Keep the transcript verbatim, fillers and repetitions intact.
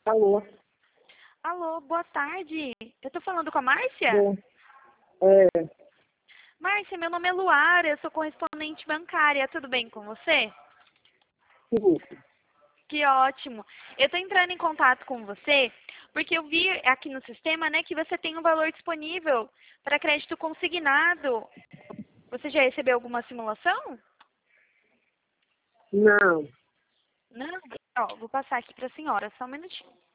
Alô? Alô, boa tarde. Eu tô falando com a Márcia? Bom, é, Márcia, meu nome é Luara, eu sou correspondente bancária. Tudo bem com você? sim, Que ótimo. Eu tô entrando em contato com você porque eu vi aqui no sistema, né, que você tem um valor disponível para crédito consignado. Você já recebeu alguma simulação? não, Não? Ó, vou passar aqui para a senhora, só um minutinho.